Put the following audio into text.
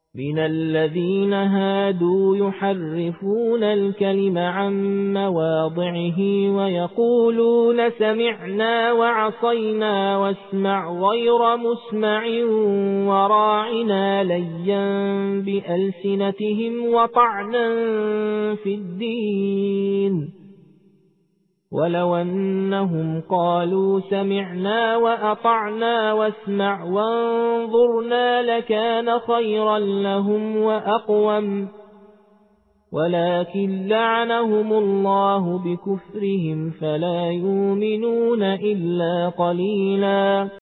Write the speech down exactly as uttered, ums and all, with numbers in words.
من الذين هادوا يحرفون الكلم عن مواضعه ويقولون سمعنا وعصينا واسمع غير مسمع وراعنا ليا بألسنتهم وطعنا في الدين ولو أنهم قالوا سمعنا وأطعنا واسمع وانظرنا لكان خيرا لهم وأقوم ولكن لعنهم الله بكفرهم فلا يؤمنون إلا قليلا.